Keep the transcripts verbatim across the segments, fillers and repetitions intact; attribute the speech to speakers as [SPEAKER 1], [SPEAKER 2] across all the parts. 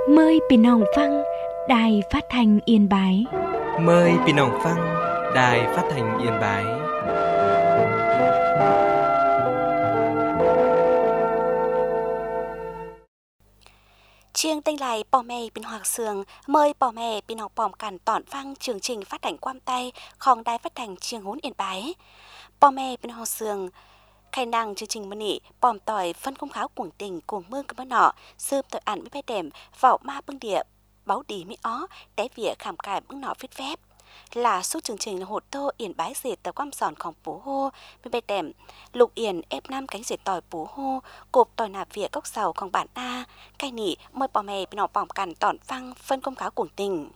[SPEAKER 1] Mời Pin Hồng Phăng, Đài Phát thanh Yên Bái.
[SPEAKER 2] Mời Pin Hồng Phăng, Đài Phát thanh Yên Bái.
[SPEAKER 3] Chiêng tên lại bò mè bên Hoàng Sương mời bò mè bên học bòm cản tỏn phăng chương trình phát hành quam tayของĐài Phát thanh Chiêng Hún Yên Bái. Bò mè bên Hoàng Sương khai năng chương trình mân nị bòm tỏi phân công kháo cuồng tình cuồng mương cái mân nọ sơm tội ảnh với bé đệm vạo ma bưng địa báo đi mỹ ó té vỉa khảm cải bưng nọ viết phép là số chương trình là hột tô Yên Bái dệt tờ quam sònของbố hô bên bé đệm lục Yên ép năm cánh dệt tỏi bố hô cột tỏi nạp vỉa cốc sầuของbản a cay nị mời bò mè bên họ bòm cằn tỏn phăng phân công kháo cuồng tình.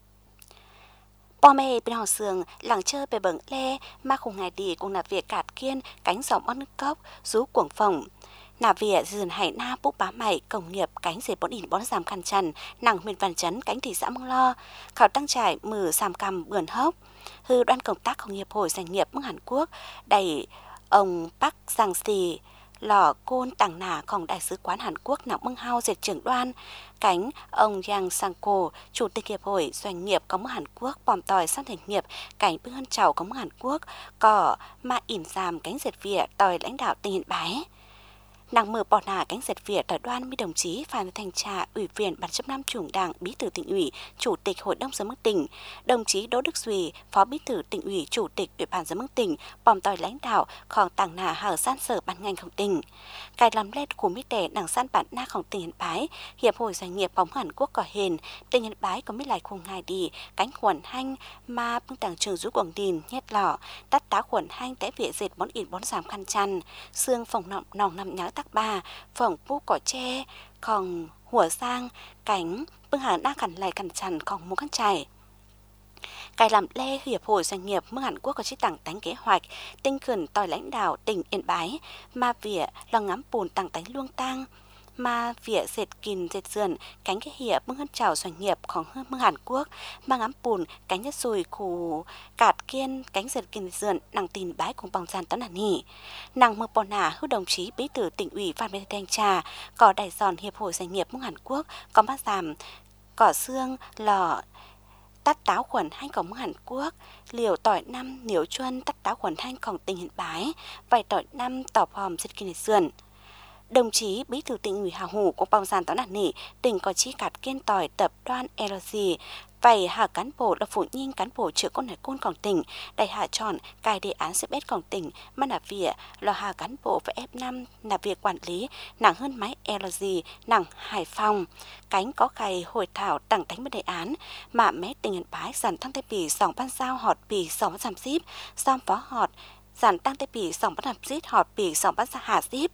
[SPEAKER 3] Bò mè bên họ sườn lặng chơi bề bẩn le mà khung ngày đi cùng nạp việc cạt kiên cánh giọng ớt nước cốc rú cuồng phồng nạp việc dườn hải na bút bá mày công nghiệp cánh dệt bón ỉn bón giảm khăn chằn nặng huyện văn chấn cánh thị xã Mông Lo khảo tăng trải mử sàm cầm bườn hốc hư đoan công tácของhiệp hội doanh nghiệp nước Hàn Quốc đẩy ông Park Sang Si lò côn tàng nảของđại sứ quán Hàn Quốc nặng mưng hao dệt trưởng đoan cánh ông Yang Sang-ko chủ tịch hiệp hội doanh nghiệp có mức Hàn Quốc bòm tỏi sang thành nghiệp cánh bưng hân chào có mức Hàn Quốc có mà ỉm giảm cánh dệt Việt tỏi lãnh đạo tỉnh Yên Bái nàng mở bỏ nả cánh dệt Việt tại đoan với đồng chí Phan Thanh Trà ủy viên ban chấp năm trưởng đảng bí thư tỉnh ủy chủ tịch hội đồng giám đốc tỉnh đồng chí Đỗ Đức Duy phó bí thư tỉnh ủy chủ tịch ủy ban giám đốc tỉnh bòm tỏi lãnh đạoของtàng nả hở san sở ban ngànhของtỉnh cài làm led của mỹ tệ đảng san bản naของtỉnh Yên Bái hiệp hội doanh nghiệp bóng Hàn Quốc có hền tỉnh Yên Bái có mấy lại khung ngày đi cánh khuẩn hanh mà bưng tàng trường rú quảng đình nhét lọ tắt tá khuẩn hanh té vỉa dệt bón ỉn bón giảm khăn chăn xương phòng nọng nòng nằm nháo tắc ba phòng pu cỏ tre còn hùa sang cánh bưng hàng đa khẩn lại khẩn chăn còn mua khăn chảy cài làm lê hiệp hội doanh nghiệp nước Hàn Quốc có chi tặng tánh kế hoạch tinh khẩn tỏi lãnh đạo tỉnh Yên Bái mà vỉa lo ngắm bùn tặng tánh luông tang mà vỉa dệt kìn dệt dườn cánh cái hiệp bưng hân chào doanh nghiệpของnước Hàn Quốc mà ngắm bùn cánh nhất rồi khủ cạt kiên cánh dệt kìn dườn nàng tin bái cùng bằng gian tấn hẳn nhỉ nàng mơ bò nả hư đồng chí bí thư tỉnh ủy Phan Thanh Trà có đại giòn hiệp hội doanh nghiệp nước Hàn Quốc có bát giảm cỏ xương lò tắt táo khuẩn hanhของHàn Quốc liều tỏi năm niếu chuân tắt táo khuẩn hanhของtỉnh Yên Bái vài tỏi năm tỏ hòm dệt kìn dườn đồng chí bí thư tỉnh ủy Hà Hủ của bóng giàn táo nản nỉ tỉnh có chí cạt kiên tỏi tập đoàn lờ giê vậy hạ cán bộ là phụ nhinh cán bộ trưởng con hải cônของtỉnh đại hạ chọn cài đề án xếp étของtỉnh mà nạp việc là hạ cán bộ và ép năm nạp việc quản lý nặng hơn máy lờ giê nặng Hải Phòng cánh có khai hội thảo tặng tánh một đề án mà mé tỉnh Yên Bái giảm tăng tế bì sòng ban giao họt bì sòng giảm zip xong phó họt giảm tăng tế bì sòng ban hạp zip họt bì sòng ban ra hạ zip.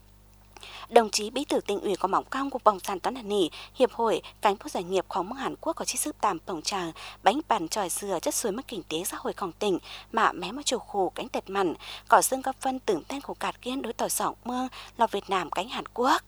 [SPEAKER 3] Đồng chí bí thư tỉnh ủy có mỏng cong của bóng sàn toán hàn nỉ hiệp hội cánh bộ doanh nghiệpของnước Hàn Quốc có chi sức tàm bổng trà bánh bàn tròi dừa chất suối mất kinh tế xã hộiของtỉnh mà mé mà chủ khổ cánh tẹt mặn cỏ xương có phân tưởng tên của cạt kiên đối tỏi sỏng mương là Việt Nam cánh Hàn Quốc.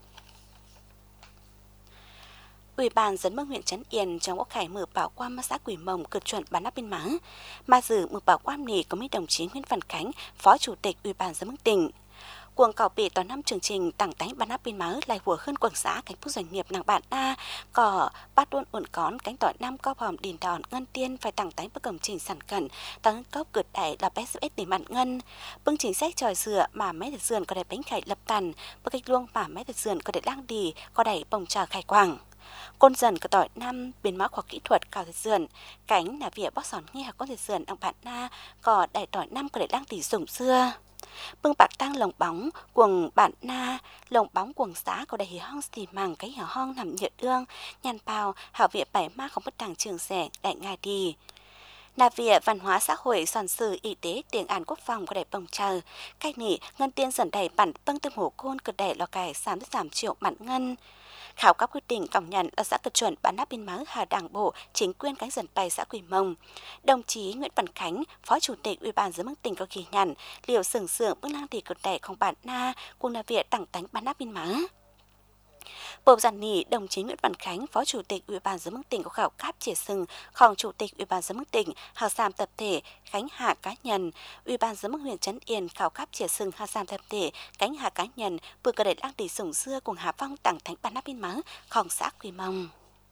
[SPEAKER 3] Ủy ban dân mương huyện Trấn Yên trong quốc khải mở bảo quan xã Quỷ Mông cực chuẩn bán áp biên mắng mà dự mở bảo quan nỉ có mấy đồng chí Nguyễn Văn Khánh phó chủ tịch ủy ban dân mương tỉnh cuồng cảo bị toàn năm chương trình tặng tánh bán áp biên máu lại hùa hơn quảng xã cánh phúc doanh nghiệp nàng bạn a cỏ bát đuôn uẩn cón cánh tỏi năm cao hòm điền đòn ngân tiên phải tặng tánh bất cầm trình sản cẩn tăng cốc cực đẩy là bé ét để mặn ngân bưng chính sách tròi dừa mà mấy thật dườn có đẩy bánh khải lập tần bưng cách luông mà mấy thật dườn có đẩy lang đi có đẩy bồng trà khai quảng côn dần có tỏi năm biến máu khoa kỹ thuật cào thật dườn cánh là vỉa bóc sòn nghe học con thật dườn nàng bạn na có đẩy tỏi năm có đẩy lang tỷ dùng xưa bưng bạc tăng lồng bóng quần bản na lồng bóng quần xã có đầy hì hong xì màng cái hì hong nằm nhựa đương nhàn bào hảo viện bảy ma không bất tàng trường rẻ đại ngài đi là việc văn hóa xã hội sản sử y tế tiền án quốc phòng có đầy bồng chờ cách nỉ ngân tiên dần đầy bản bưng tâm hổ côn cực đầy lò cải giảm tới giảm triệu mặn ngân khảo các quyết định công nhận ở xã cực chuẩn bán áp biên máu hà đảng bộ chính quyền cánh dần bay xã Quỷ Mông đồng chí Nguyễn Văn Khánh phó chủ tịch ủy ban dân mức tỉnh có ghi nhận liều sừng sượng bước lang thì cực đẻ không bản na cùng là việc tặng tánh bán áp biên máu Bộ giản nỉ đồng chí Nguyễn Văn Khánh, Phó Chủ tịch Ủy ban Giám mục tỉnh có khảo cáp chỉ sừng, Khòng Chủ tịch Ủy ban Giám mục tỉnh, Hà Sam tập thể, Khánh hạ cá nhân, Ủy ban Giám mục huyện Trấn Yên khảo cáp chỉ sừng, Hà Sam tập thể, Cánh hạ cá nhân, vừa cờ đẩy lang tỷ sủng xưa cùng Hà Phong tặng thánh bản nắp biên mắng, Khòng xã Quy Mông.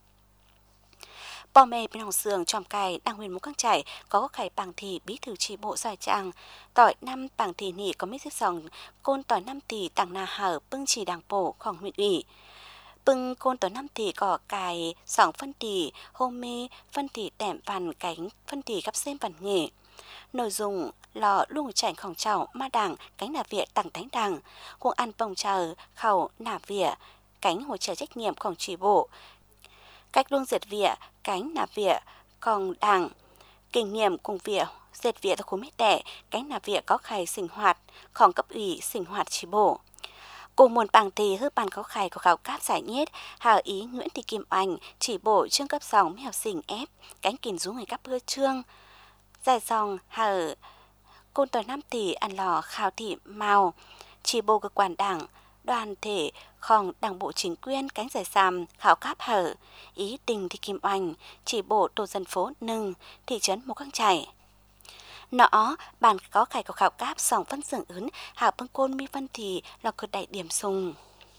[SPEAKER 3] Bò mê bên hồng sườn tròm cài đang huyền mũ căng chảy có khải bằng thì bí thư chi bộ xoài trang tỏi năm bằng thì nỉ có mít xếp sòng côn tỏi năm tỷ tặng nà hở bưng chỉ đảng bộของhuyện ủy bưng côn tỏi năm tỷ có cài sòng phân tỷ hôm mê phân tỷ tẻm vằn cánh phân tỷ gấp xem vằn nghề nội dung lò luồng chảnhของเจ้าma đảng cánh nà viện tặng thánh đảng cuộc ăn bồng chờ khẩu nà viện cánh hỗ trợ trách nhiệmของchi bộ cách luông diệt vỉa cánh nà vỉa còn đảng kinh nghiệm cùng vỉa diệt vỉa tại khu mít tẻ cánh nà vỉa có khải sinh hoạtของcấp ủy sinh hoạt chi bộ cùng một bằng thì hư bàn có khải của khảo cáp giải nhất hà ý Nguyễn Thị Kim Oanh chỉ bộ trương cấp sòng mấy học sinh ép cánh kìm rú người cấp bưa trương giải dòng hà côn tỏi năm tỷ ăn lò khảo thị màu chỉ bộ cơ quan đảng đoàn thểของđảng bộ chính quyền cánh giải sàm khảo cáp hở ý tình thì Kim Oanh chỉ bộ tổ dân phố nừng thị trấn Mù Căng Chảy nó bàn có khải của khảo cáp sòng phân xưởng ứng hảo bưng côn mi phân thì là cực đại điểm sùng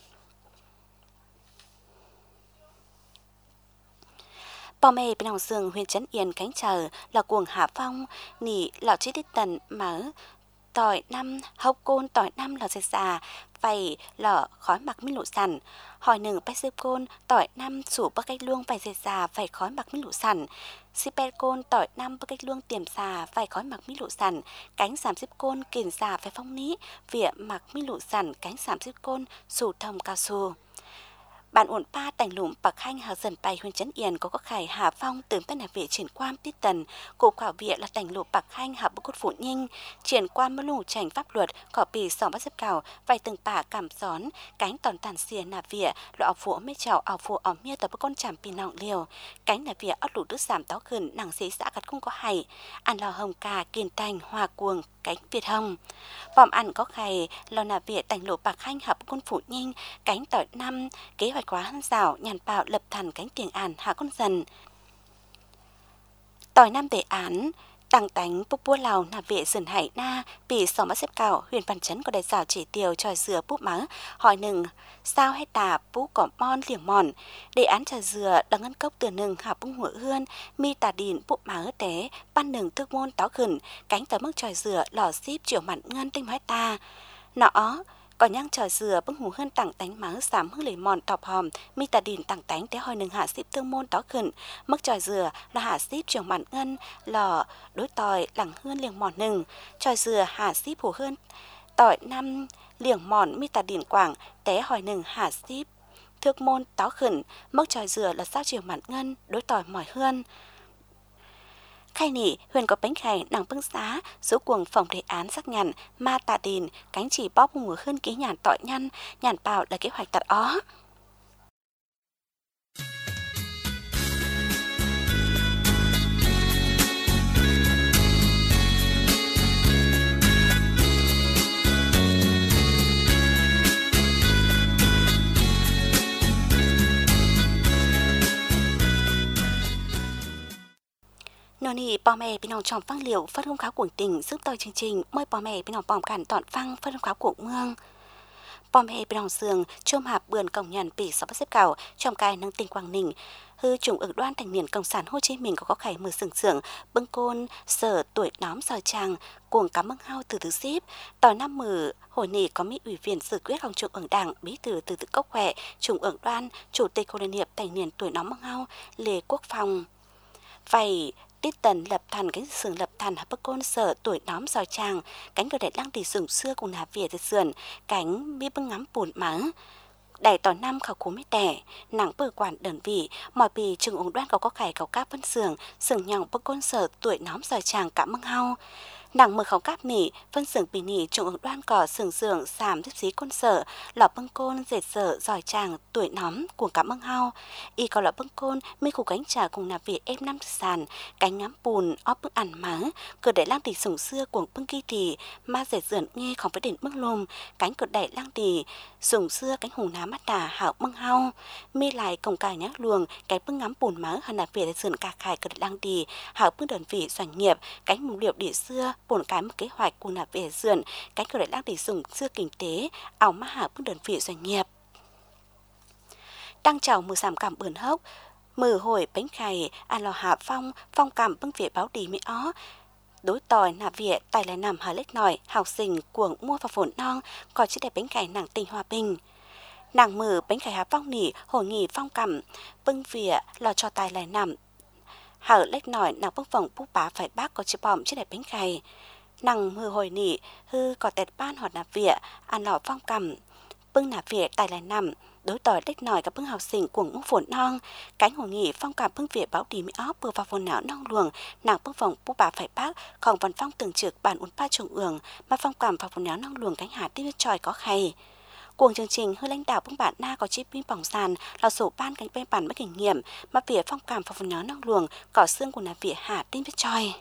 [SPEAKER 3] bò mê bên hồng sườn huyện Trấn Yên cánh chờ là cuồng Hà Phong nỉ lọ chi tích tần mở tỏi năm hốc côn tỏi năm là dệt già phải lọ khói mặc mít lụ sẵn hỏi nừng bách xếp côn tỏi năm sủ bắc cách luông phải dệt già phải khói mặc mít lụ sẵn xếp côn tỏi năm bắc cách luông tiềm già phải khói mặc mít lụ sẵn cánh sảm xếp côn kiền già phải phong ní vỉa mặc mít lụ sẵn cánh sảm xếp côn sủ thông cao su bạn ổn pa tành lùm bạc hanh hà dần bay huyện Trấn Yên có có khải Hà Phong tưởng tân là viện triển quan tiết tần cục khảo viện là tành lùm bạc hanh hà bức cốt phụ nhinh triển quan mơ lù trành pháp luật cỏ bì sòng bắt xếp cào vài từng bà cảm gión cánh tòn tàn xìa nà viện lộ ảo phụ mê chào ảo phụ ảo mía tờ bức con chảm pì nọng liều cánh nà viện ót lũ đứt giảm táo khẩn nàng xí xã gặt không có hay ăn lò hồng cà kiền tành hòa cuồng cánh Việt Hồng bòm ăn có khải lò nà viện tành lùm bạc hanh hà bức con phụ nhinh cánh tỏi năm kế hoạch quá hân rào nhàn bạo lập thành cánh tiền ản hạ con dần tỏi năm đề án tăng tánh bút búa lào nà vệ dần hải na bị sòng bắt xếp cào huyền Văn Chấn có đại rào chỉ tiêu tròi dừa bút mắng hỏi nừng sao hay tà bút cỏ mon liềng mòn đề án trà dừa đằng ngân cốc từ nừng hạ bung hủa hươn mi tà đìn bút mắng té ban nừng thức môn táo khẩn cánh tờ mức tròi dừa lò xíp chiều mặn ngân tinh hói ta nọ còn nhang tròi dừa bưng hù hơn tặng tánh mắng sám hư lấy mòn tọp hòm mi tà đìn tặng tánh té hỏi nừng hạ xíp tương môn tó khẩn mức tròi dừa là hạ xíp trường mặn ngân lò đối tòi lẳng hơn liềng mòn nừng tròi dừa hạ xíp hù hơn tỏi năm liềng mòn mi tà đìn quảng té hỏi nừng hạ xíp thước môn tó khẩn mức tròi dừa là sao chiều mặn ngân đối tòi mỏi hơn khai nỉ huyền có bánh khải nàng bưng xá số cuồng phòng đề án xác nhận ma tạ đìn cánh chỉ bóp mùa hơn ký nhàn tọi nhăn nhàn bào là kế hoạch tật ó nô nì bò mè bên hồng tròm phăng liệu phân không kháo cuồng tình giúp tôi chương trình mời bò mè bên hồng bòm cản tọn phăng phân không kháo cuồng mương bò mè bên hồng sườn chôm hạp bườn cổng nhận bị sáu bắt xếp cào trong cài nâng tỉnh Quảng Ninh hư chủng ứng đoan thành niên cộng sản Hồ Chí Minh có có khải mưa sừng sưởng bưng côn sở tuổi nóm sòi tràng cuồng cắm mưng hao từ từ ship tỏi năm mử hồi nỉ có mỹ ủy viên sự quyếtของtrung ương đảng bí thư từ từ cốc khỏe trung ương đoan chủ tịch hội liên hiệp thành niên tuổi nóm mưng hao Lê Quốc Phong vậy tiết tần lập thành cánh sườn lập thành hợp bức côn sở tuổi nóm sòi tràng cánh cờ đại lang tỷ sừng xưa cùng hà việt từ sườn cánh mi bưng ngắm bùn mắng đại tỏ năm khảo cú mấy tẻ nặng bờ quản đơn vị mọi bì trường ống đoan có có khải có các phân sườn sườn nhỏng bức côn sở tuổi nóm sòi tràng cả mưng hao Nàng mơ khẩu cáp nỉ phân xưởng bì nỉ trung ứng đoan cỏ sưởng sưởng sàm tiếp xí côn sở lọ bưng côn dệt sở giỏi chàng tuổi nóm cuồng cảm ơn hao y có lọ bưng côn mi khu cánh trà cùng nạp việt em năm sàn cánh ngắm bùn óp bưng ăn má cửa đẩy lang tỉ sủng xưa cuồng bưng kỳ tỉ ma dệt dườn nghe không phải đỉnh bưng lùm cánh cửa đẩy lang tỉ sủng xưa cánh hùng ná mắt đà hảo bưng hao mi lại cổng cài nhác luồng cái bưng ngắm bùn má hàn nạp việt dườn cà khải cửa đẩy lang tỉ hảo bưng đơn vị doanh nghiệp cánh mùng điệu địa xưa bổn cái một kế hoạch của nạp về dườn cánh cửa đại lang để dùng xưa kinh tế ảo má hạ bước đơn vị doanh nghiệp đang chào mưa giảm cảm bờn hốc mưa hồi bánh khày ăn lò hạ phong phong cảm bưng việt báo đi mỹ ó đối tỏi nạp việt tài lại nằm hà lếch nòi học sinh cuồng mua và phồn non còn chiếc đẹp bánh khày nàng tình hòa bình nàng mờ bánh khày hạ phong nỉ hồi nghỉ phong cảm bưng việt lò cho tài lại nằm hở lếch nòi nàng bưng vòng bút bá phải bác có chiếc bòm chiếc đẹp bánh khày nàng mưa hồi nỉ hư có tẹt ban hoạt nạp việt ăn lò phong cầm bưng nạp việt tài lại nằm đối tỏi lếch nòiกับbưng học sinh cuồng mua phồn non cánh hồ nghỉ phong cảm bưng việt báo đi mỹ óp bừa vào phồn não non luồng nàng bưng vòng bút bá phải bác còn văn phong từng trực bản uốn pa trùng ường mà phong cảm vào phồn não non luồng cánh hà tiếp tròi có khay cuồng chương trình hơi lãnh đạo bưng bạn na có chi pin bỏng sàn là sổ ban cánh bên bản mất kinh nghiệm mà việt phong cảm vào phồn não non luồng cỏ xương của nạp việt hà tin biết tròi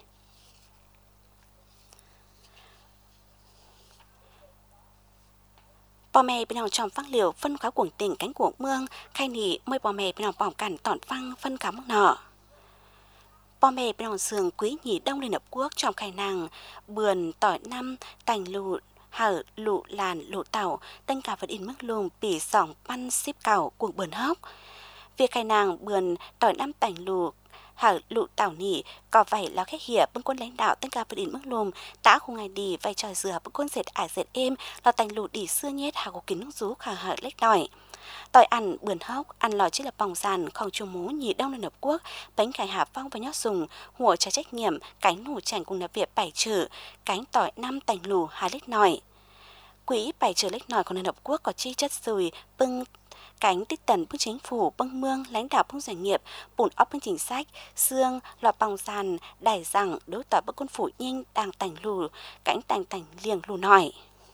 [SPEAKER 3] bò mè bên lòng tròm phăng liều phân khá cuồng tỉnh cánh cuồng mương khay nỉ môi bò mè bên lòng bỏng cản tọn phăng phân cá mương nọ bò mè bên lòng sườn quý nhị đông liên hợp quốc tròm khay nàng bườn tỏi năm tành lụ hở lụ làn lụ tàu tên cả vật in mức lùm bỉ sỏng pan ship cào cuồng bườn hóc việc khay nàng bườn tỏi năm tành lụ hở lụ tàu nỉ có vậy là khách hiệp bưng quân lãnh đạo tên cả vật in mức lùm đã khu ngày đi vay trò dừa bưng quân dệt ải dệt êm là tành lụ đi xưa nhét hà có kín nước rú khả hở lếch nòi tỏi ăn bườn hóc ăn lò chỉ là bòng sàn không chu mú nhị đông liên hợp quốc bánh cải hạ phong và nhót sùng hùa trái trách nhiệm cánh nủ chảnh cùng nạp việt bảy trừ cánh tỏi năm tành lù hà lếch nòi quỹ bảy trừ lếch nòi của liên hợp quốc có chi chất sùi bưng cánh tích tần bưng chính phủ bưng mương lãnh đạo bưng doanh nghiệp bùn óc bưng chính sách xương lò bòng sàn đài rằng đối tỏi bưng quân phủ nhanh đang tành lù cánh tành tành liềng lù nòi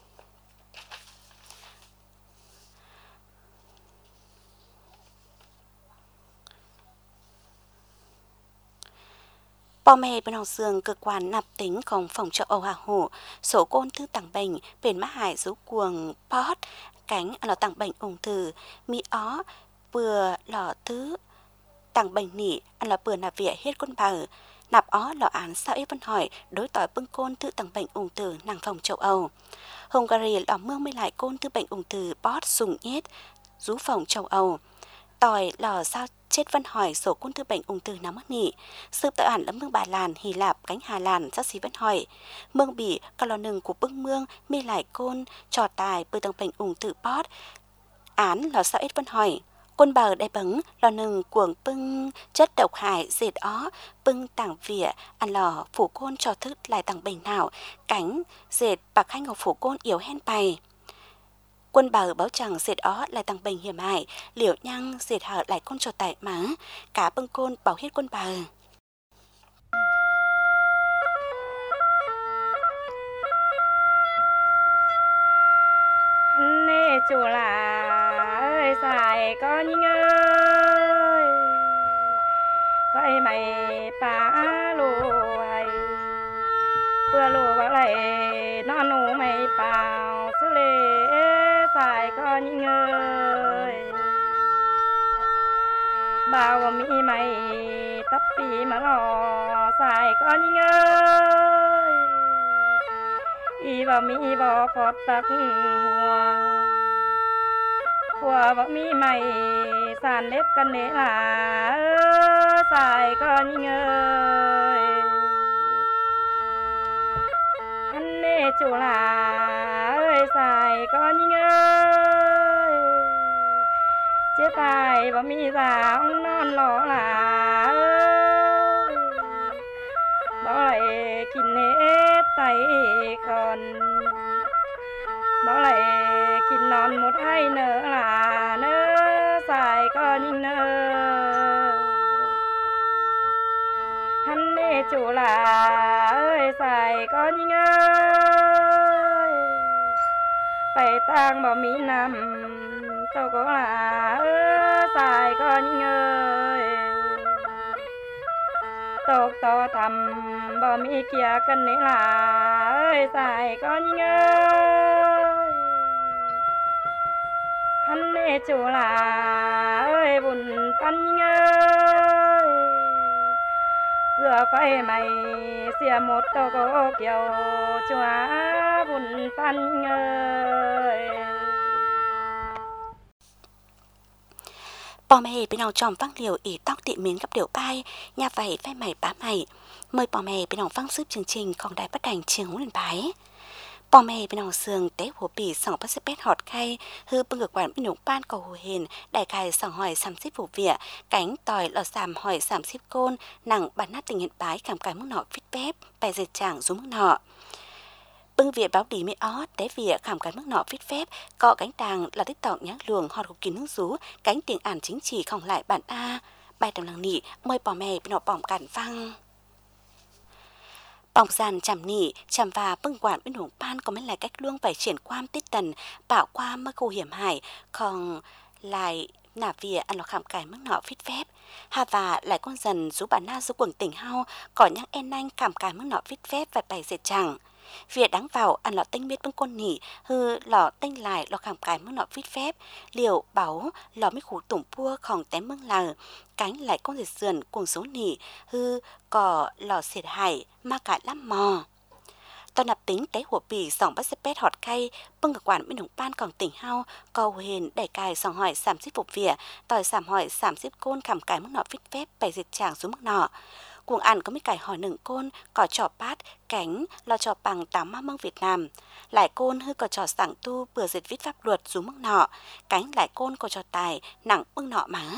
[SPEAKER 3] bò mè bên hồng sương cơ quan nạp tính không phòng trợ Âu Hà Hồ số côn thư tặng bệnh bên má hải dấu cuồng pot cánh lò tặng bệnh ung thư mỹ ó vừa lò thứ tặng bệnh nỉ ăn là bừa nạp viện hết con bờ nạp ó lò án sao ít văn hỏi đối tỏi bưng côn thư tặng bệnh ung thư nàng phòng châu Âu Hungary lò mương mới lại côn thư bệnh ung thư pot sùng nhét rú phòng châu Âu tỏi lò sao chết văn hỏi sổ côn thư bệnh ung thư nắm mất nỉ sự tự ản lắm mương Bà Làn Hy Lạp cánh Hà Làn giác xí văn hỏi mương bỉ cả lò nừng của bưng mương mi lại côn trò tài bơi tầng bệnh ung thư pot án lò sao ít văn hỏi côn bờ đại bấn lò nừng cuồng bưng chất độc hại dệt ó bưng tảng vỉa ăn lò phủ côn cho thức lại tảng bệnh nào cánh dệt bạc khanh ngọc phủ côn yếu hen bày quân bờ báo chẳng dệt ó lại tăng bệnh hiểm hại liều nhăng dệt hở lại côn trò tại má cả bưng côn bảo hết quân bờ
[SPEAKER 4] nê chủ là ơi xài có những ơi vậy mày phá lùi vừa lùi vào lại non nụ mày vào xử lý xài có những ơi bao mỹ mày tấp bì mà lò xài có những ơi y vào mỹ vào phọt tắc hoa hoa vào mỹ mày sàn nếp cân nế là xài có những ơi anh nê chủ là ơi xài có những ơi chế tài vào mỹ già ông non lò là ơi bảo lại kín hết tay còn bảo lại kín non một hai nữa là nơ xài có những nơ hắn nê nê chủ là ơi xài có những ơi phải tang bỏ mỹ nằm tôi có là ơi xài có những ơi tộc to thầm bỏ mỹ kia cần nấy là ơi xài có những ơi hắn nê chủ là ơi buồn pan những ơi giờ phải mày xìa một tô có kiểu chúa buồn pan ơi
[SPEAKER 3] Bò mẹ bên ông tròm văng liều ý tóc tị miến gặp điệu bai, nhà vậy phai mày bá mày. Mời bò mẹ bên ông văng giúp chương trình còn đài bắt đành chiêng hú lên bái. Bò mẹ bên ông sườn tế hồ bì sòng bắt xếp bét họt khay, hư bưng ngược quản bên nhũng ban cầu hồ hền, đại cài sòng hỏi xăm xếp vụ vịa, cánh tòi lò xàm hỏi xăm xếp côn, nặng bản nát tình hiện bái cảm cái mức nọ vít bếp, bài dệt chẳng xuống mức nọ. Bưng việc báo đi mới ót, té việc khảm cái mức nọ viết phép, cọ cánh đàng là tích tọng nhãn luồng họt hụt kín nước rú, cánh tiếng ản chính chỉ không lại bản A. Bài tầm lăng nị, mời bò mẹ bên nọ bỏng cản văng. Bỏng dàn chằm nị, chằm và bưng quản bên hùng ban có mấy lại cách luông phải triển quam tiết tần, bảo qua mơ khu hiểm hải, còn lại nả vỉa ăn nó khảm cái mức nọ viết phép. Hà và lại con dần rú bản na rú quần tỉnh hao, có nhắc en anh khảm cái mức nọ viết phép và bài dệt chẳng. Việc đáng vào ăn lọ tinh miết bưng con nỉ, hư lọ tinh lại lọ khảm cái mức nọ viết phép, liều báo lọ mấy khủ tủng pua khòng tém mưng lờ, cánh lại con dệt sườn cuồng số nỉ, hư cỏ lọ xiệt hải, ma cả lắm mò. Toàn nạp tính tế hùa bì sòng bắt xếp bét họt khay, bưng ở quản bên hồng ban còn tỉnh hao, cầu hền đẩy cài sòng hỏi sảm xếp phục vỉa, tòi sảm hỏi sảm xếp côn khảm cái mức nọ viết phép bày dệt tràng xuống mức nọ. Cuồng ăn có mấy cải hỏi nựng côn, cỏ trò bát, cánh, lo trò bằng tám ma mông Việt Nam. Lại côn hư cỏ trò sảng tu bừa dệt viết pháp luật xuống mức nọ, cánh lại côn có trò tài, nặng bưng nọ má.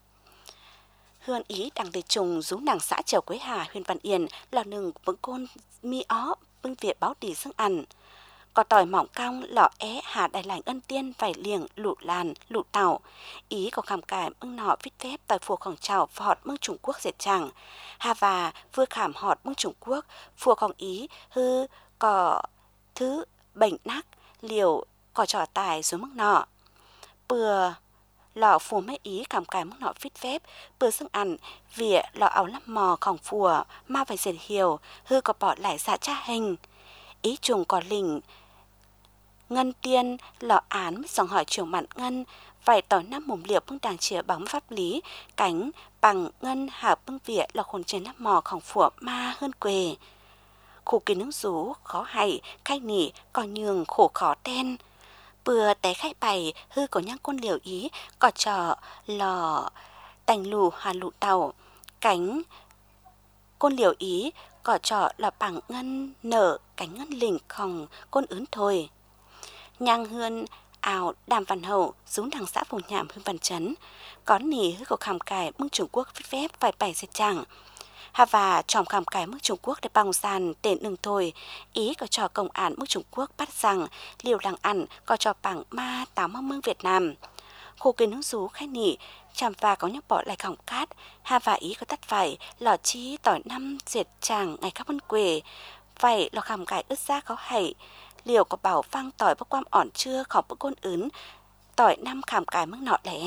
[SPEAKER 3] Hương ý đằng đề trùng rú nàng xã Triều Quế Hà huyện Văn Yên là nừng vững côn mi ó bưng việc báo đi xương ăn. Có tỏi mỏng cong lọ é hà đại lành ân tiên vải liềng lụ làn lụ tàu ý có khảm cải mưng nọ viết phép tại phùa khổng trào phọt mưng Trung Quốc dệt chẳng hà và vừa khảm họt mưng Trung Quốc phùa khổng ý hư có thứ bệnh nắc liều có trò tài xuống mức nọ bừa lọ phùa mấy ý khảm cải mưng nọ viết phép bừa xương ăn vỉa lọ áo lắp mò khổng phùa ma phải dệt hiểu hư có bỏ lại xạ cha hình ý trùng có lình ngân tiên lọ án mới dòng hỏi trường mặn ngân vài tỏi năm mồm liệp bưng đàng chìa bóng pháp lý cánh bằng ngân hà bưng vỉa là khôn trên nắp mò khổng phủa ma hơn quê khổ kỳ nước rú khó hay khai nỉ có nhường khổ khó ten bừa té khai bày hư có nhang côn liều ý có trò lò tành lù hà lụ tàu cánh côn liều ý có trò là bằng ngân nở cánh ngân lình khòng côn ướn thôi. Nhang hương ảo đàm văn hậu xuống đằng xã vùng nhảm hương văn chấn có nỉ hư có khảm cải mưng Trung Quốc viết phép vài bảy dệt chẳng hà và tròm khảm cải mưng Trung Quốc để bằng sàn tên đừng thôi ý có trò công án mưng Trung Quốc bắt rằng liều làng ăn có trò bằng ma tám mong mưng Việt Nam khổ kỳ nước rú khai nỉ chàm và có nhắc bỏ lại khổng cát hà và ý có tắt vải lò chi tỏi năm dệt chàng ngày các vân quê vậy lò khảm cải ướt ra có hãy liều có bảo vang tỏi bốc quam ỏn chưa khỏi bữa côn ướn tỏi năm khảm cải mức nọ lẽ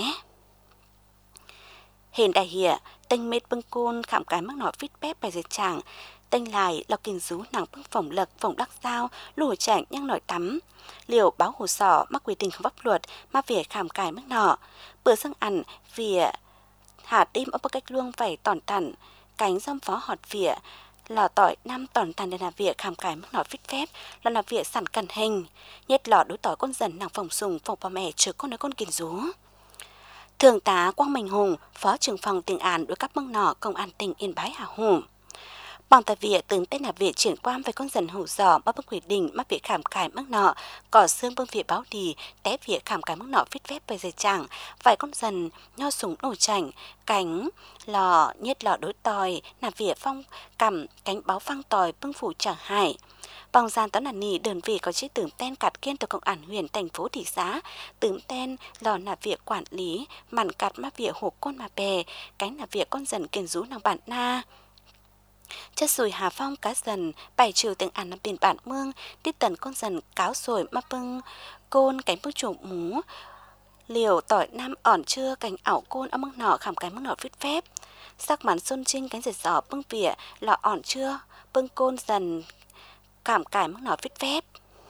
[SPEAKER 3] hền đại hịa tinh mết bưng côn khảm cải mức nọ vít bếp bài dệt chàng tinh lại lò kình rú nàng bưng phồng lật phồng đắc dao lùi chảnh nhang nổi tắm liều báo hồ sỏ mắc quy tình không pháp luật mà vỉa khảm cải mức nọ bữa xăng ăn vỉa hà tim ở bậc cách luông vảy tòn tẩn cánh dâm phó họt vỉa lò tỏi năm tòn tàn để làm việc khảm cải mức nọ viết phép là làm việc sẵn cần hình nhất lọ đối tỏi con dần nàng phòng sùng phòng bà mẹ chứ con nói con kiền rú Thượng tá Quang Minh Hùng phó trưởng phòng tiền án đối cấp mưng nọ công an tỉnh Yên Bái Hà Hùng bằng tại viện từng tên là viện triển quan về con dần hủ giò bắt bức quyết định mắc việc khảm cải mức nọ cỏ xương bưng việc báo đi té việc khảm cải mức nọ viết phép về dây chẳng vài con dần nho súng nổ chảnh cánh lò nhất lò đối tòi làm việc phong cầm cánh báo phăng tòi bưng phủ chẳng hải bằng gian tấn là nì đơn vị có chiếc tưởng tên cặt kiên từ công an huyện thành phố thị xã tưởng tên lò là việc quản lý mặn cặt mà việc hộp con mà bè cánh là việc con dần kiên rú nàng bản na chất sùi Hà Phong cá dần bảy trừ tiếng ăn nằm biển bản mương đi tần con dần cáo sồi mà bưng côn cánh bưng trộm mú liều tỏi nam ỏn chưa cánh ảo côn ở mưng nọ khảm cái mưng nọ phít phép sắc mắn xuân trinh cánh dệt giỏ bưng vỉa lọ ỏn chưa bưng côn dần cảm cải mưng nọ phít phép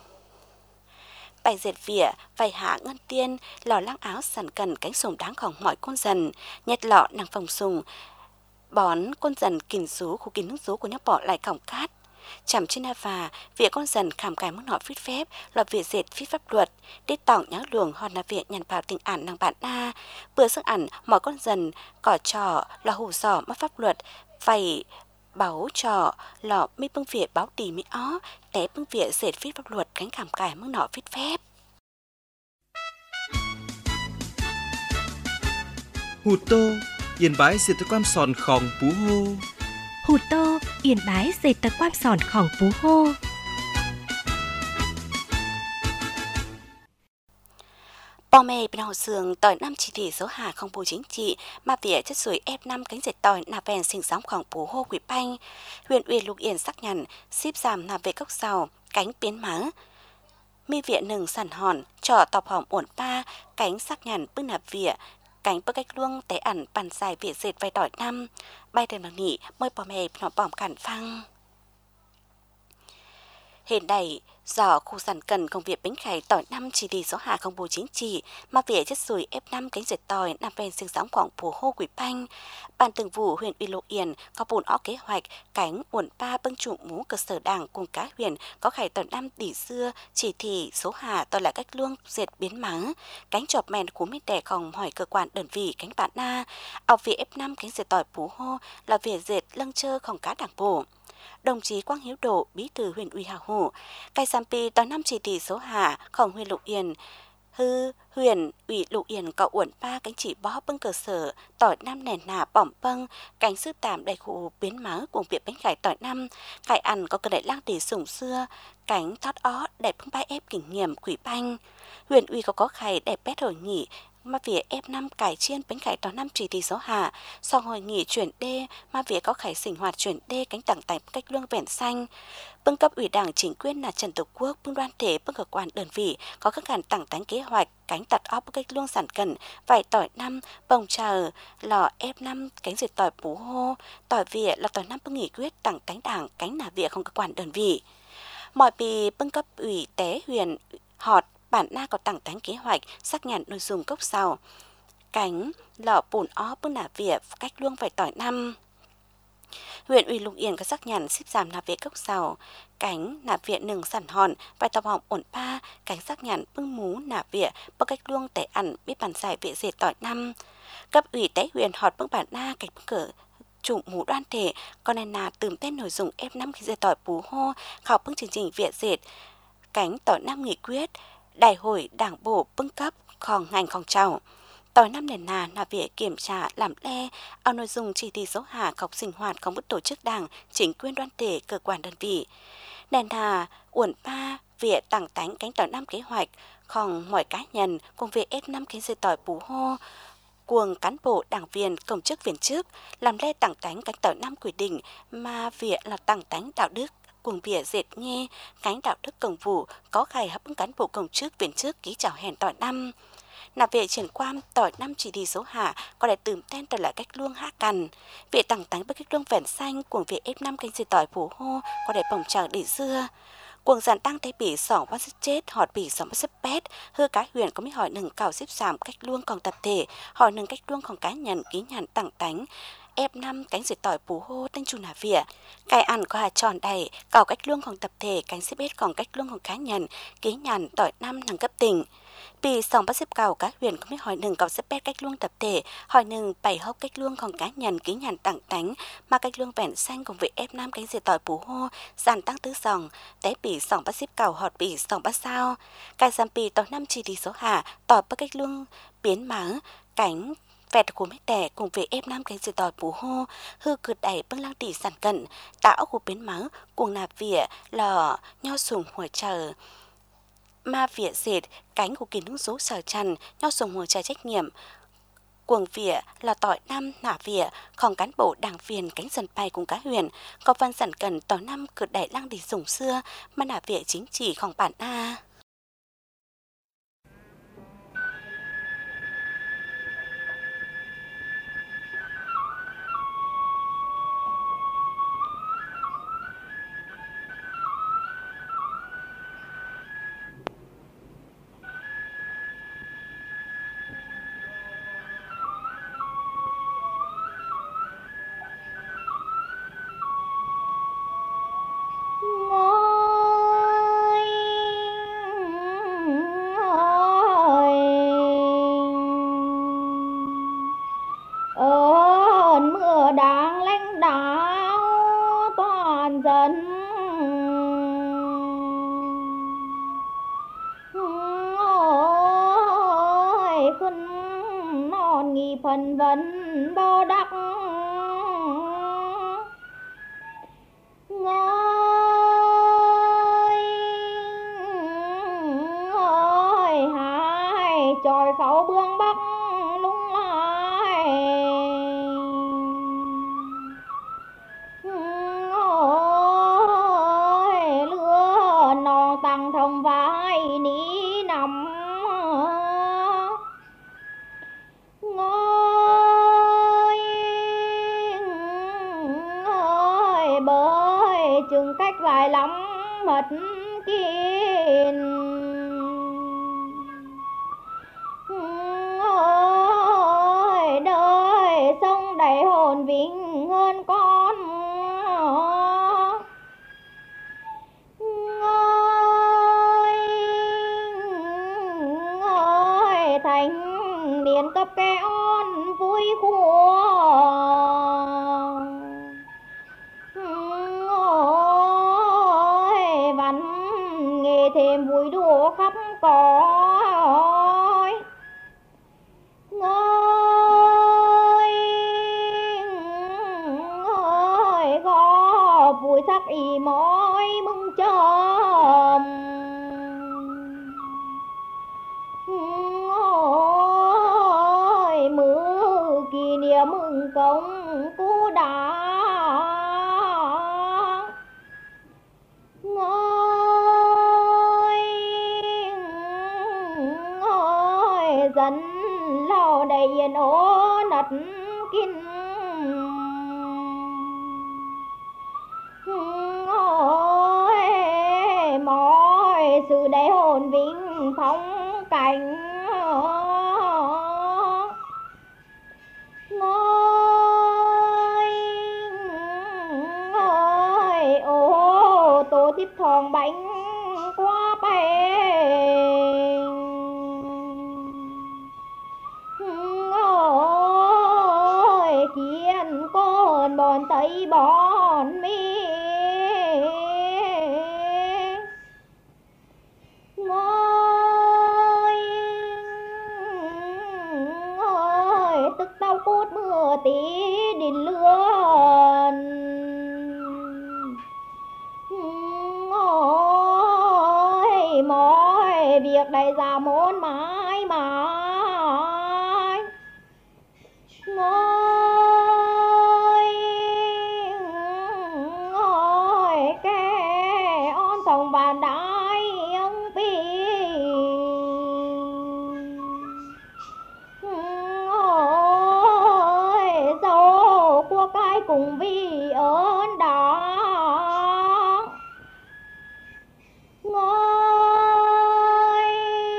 [SPEAKER 3] bài dệt vỉa vài hạ ngân tiên lò lăng áo sần cần cánh sùng đáng khỏng mỏi côn dần nhét lọ nàng phòng sùng bón con dần kìm rú khu kín nước rú của nhóc bỏ lại cổng cát chằm trên và vỉa con dần khảm cài mức nọ phít phép là vỉa dệt phít pháp luật đi tỏng nháo luồng hòn là vỉa nhằn vào tình ản nàng bạn na vừa sức ẩn mọi con dần cỏ trò là hù sò mất pháp luật phải báo trò lọ mi bưng vỉa báo tì mi ó té bưng vỉa dệt phít pháp luật cánh khảm cài mức nọ phít phép
[SPEAKER 2] Hụt tô yên bái diệt quan sòn khòng pú hô
[SPEAKER 1] Hụt tô yên bái dệt tờ quan sòn khòng pú hô
[SPEAKER 3] Bò mè bên hồ sườn tỏi năm chỉ thị số hà không bù chính trị mà vỉa chất suối ép năm cánh dệt tỏi nà vèn sinh sống khoảng pú hô quỷ banh huyện uyên lục yên sắc nhằn ship giảm nà về cốc sào cánh biến má mi vỉa nừng sẵn hòn trò tọc hỏng ổn pa cánh sắc nhằn bưng nạp vỉa cánh bức cách luông té ẩn bàn dài vỉa dệt vài tỏi năm bay đền bằng nghỉ mời bò mè nó bỏng cản phăng hiện đầy do khu sản cần công việc bánh khải tỏi năm chỉ đi số hạ không bù chính trị mà vỉa chất sùi ép năm cánh dệt tỏi nằm ven sinh sống quảng phù hô quỷ banh ban thường vụ huyện Uy Lộ Yên có bùn ó kế hoạch cánh uẩn ba bưng trụ mú cơ sở đảng cùng cá huyện có khải tỏi năm tỷ xưa chỉ thị số hạ tỏi lại cách luông dệt biến mắng cánh chọp mèn của mít đẻ còn hỏi cơ quan đơn vị cánh bạn na ao vỉa ép năm cánh dệt tỏi phú hô là vỉa dệt lâng chơ không cá đảng bộ đồng chí Quang Hiếu Độ bí thư huyện ủy Hà Hồ cai sampi tỏi năm chỉ thị số hạของhuyện Lục Yên hư huyện ủy Lục Yên có uẩn ba cánh chỉ bó bưng cơ sở tỏi năm nền nà bỏng bâng cánh sư tạm đầy khu biến máu cùng việc bánh khải tỏi năm cải ăn có cơ đại lang tỷ sủng xưa cánh thót ó đẹp bưng bãi ép kinh nghiệm quỷ banh huyện ủy có có khải đẹp bét hội nghị mà vỉa ép năm cải chiên bánh khải tỏi năm chỉ thị số hạ sau hội nghị chuyển đê mà vỉa có khải sinh hoạt chuyển đê cánh tặng tại cách luông vẹn xanh bưng cấp ủy đảng chính quyền là Trần Tổ Quốc bưng đoàn thể bưng cơ quan đơn vị có các ngàn tặng tánh kế hoạch cánh tặt óp bưng cách luông sản cần vài tỏi năm bồng chờ lò ép năm cánh dệt tỏi phú hô tỏi vỉa là tỏi năm bưng nghị quyết tặng tánh đảng cánh là vỉa không cơ quan đơn vị mọi bì bưng cấp ủy té huyền họt bản na có tặng tánh kế hoạch xác nhận nội dung cốc sau cánh lọ bùn ó bưng nà vỉa cách luông vài tỏi năm huyện ủy Lục Yên có xác nhận ship giảm nạp vỉa cốc sào cánh nạp vỉa nừng sản hòn vài tàu hỏng ổn pa cánh xác nhận bưng mú nạp vỉa bưng cách luông tẻ ẩn biết bàn giải vỉa dệt tỏi năm cấp ủy té huyện họt bưng bản na cánh bưng cỡ chủ mũ đoan thể còn này là từng tên nội dung ép năm khi dệt tỏi phú hô khảo bưng chương trình vỉa dệt cánh tỏi năm nghị quyết đại hội đảng bộ bưng cấp khòng ngành khòng trào tỏi năm nền nà là việc kiểm tra làm le ao nội dung chỉ thị số hạ học sinh hoạt không bất tổ chức đảng chính quyền đoàn thể cơ quan đơn vị nền nà uẩn ba việc tặng tánh cánh tỏi năm kế hoạch khòng mọi cá nhân cùng việc ép năm cánh dệt tỏi phú hô cuồng cán bộ đảng viên công chức viên chức làm le tặng tánh cánh tỏi năm quy định mà việc là tặng tánh đạo đức cùng vỉa dệt nghe cánh đạo đức công vụ có khải hấp cán bộ công chức viên chức ký chào hẹn tỏi năm nạp về triển quan tỏi năm chỉ thị số hạ có đại tưởng tên trở lại cách luông hạ cằn vị tặng tánh với cách luông vẹn xanh cùng việc ép năm cánh dệt tỏi phú hô có đại bồng tràng để dưa cuồng giàn tăng thấy bị sỏng bắt sức chết họt bị sỏng bắt sức pét hư cá huyền có mấy hỏi nừng cào xếp giảm cách luông còn tập thể hỏi nừng cách luông còn cá nhân ký nhận tặng tánh ép năm cánh dệt tỏi phú hô tên chủ nà vỉa cài ăn có hạt tròn đầy cào cách luông còn tập thể cánh xếp hết còn cách luông còn cá nhân ký nhận tỏi năm nâng cấp tỉnh Vì sòng bắt xếp cầu các huyện có mấy hỏi nừng cầu xếp bét cách luông tập thể, hỏi nừng bảy hốc cách luông còn cá nhân ký nhận tặng tánh, mà cách luông vẹn xanh cùng với ép năm cánh dệt tỏi bú hô, dàn tăng tứ sòng, té bị sòng bắt xếp cầu họt bị sòng bắt sao, cái giảm bị tỏi năm chỉ đi số hạ, tỏi bắt cách luông biến máng, cánh vẹt của mấy tẻ cùng với ép năm cánh dệt tỏi bú hô, hư cực đẩy bưng lăng tỷ sản cận, tạo khu biến máng, cùng nạp vỉa, lò, nho sùng hỏa chờ. Ma vỉa dệt, cánh của kỳ nướng rú sở trần, nho sùng hỏa chờ trách nhiệm, cuồng vỉa là tỏi năm nả vỉa không cán bộ đảng viên cánh dân bay cùng cá huyền có văn sản cần tỏi năm cử đại lang đi dùng xưa mà nả vỉa chính trịของbản a
[SPEAKER 4] ơn mưa đang lãnh đạo toàn dân ơi khấn non nghi phần vấn bơ đắc ngơi ơi hai tròi khẩu bương bắc lung lại ơi lửa non tăng thông vai ní nằm ngơi ơi bơi chừng cách dài lắm mật kín ơi đời sông đầy hồn vinh hơn con ơi ơi thành niên cấp kẻ on vui khua ơi văn nghề thêm vui đùa khắp cõi ơi ơi gò vui sắc ý mỏi mừng chầm ơi mừng kỷ niệm mừng công cú đá ơi ơi dân lo đầy yên ố nật kín ơi mọi sự đầy hồn vinh phong cảnh ơi ơi ô tô tiếp thòng bánh qua bèn ơi kiến con bọn tây bọn mi ơi ơi tức tao cốt mưa tí đìn lươn ơi mọi việc đầy ra môn mãi mãi ơi ơi kẻ on tổng bàn đái ông pi ơi dẫu của cái cùng vì ơn đó ơi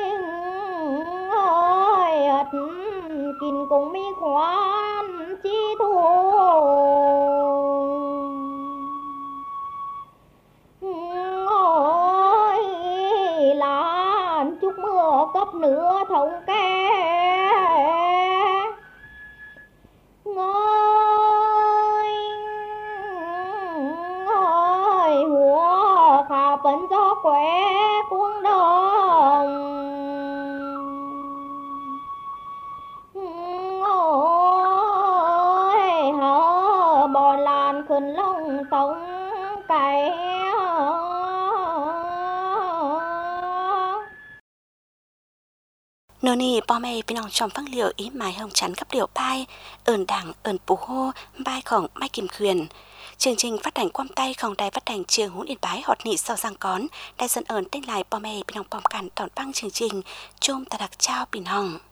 [SPEAKER 4] ơi kín cùng mi khoan chi thu ơi lan chúc mưa cấp nửa thống kê ơi ơi hùa khả phấn gió quê cuồng đồng ơi hờ bò lan khẩn lông tông cái
[SPEAKER 3] nô nì bò mẹพี่น้องชมฟังเหลียวอีหมายหงฉันกับเหลียวพายเอิญดังเอิญปูโฮบายของไม่กิมเขื่อนchương trình phát hành quam tayของđài phát hành trường Hún Yên Bái họt nị sau giang cón đài sân ơn tên lại bò mẹพี่น้องพร้อมกันตอนฟังchương trình chômตะดักเจ้าพี่น้อง